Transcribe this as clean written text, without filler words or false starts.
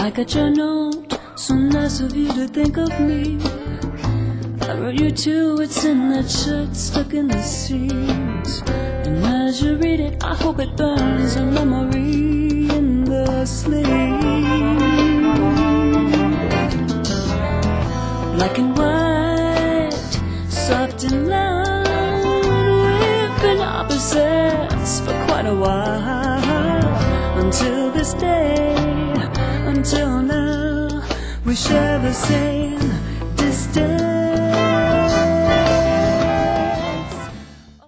I got your note, so nice of you to think of me. I wrote you too, it's in that shirt stuck in the seams. And as you read it, I hope it burns a memory in the sleeve. Black and white, soft and loud, we've been opposites for quite a while. Until this day, until now, we share the same distance.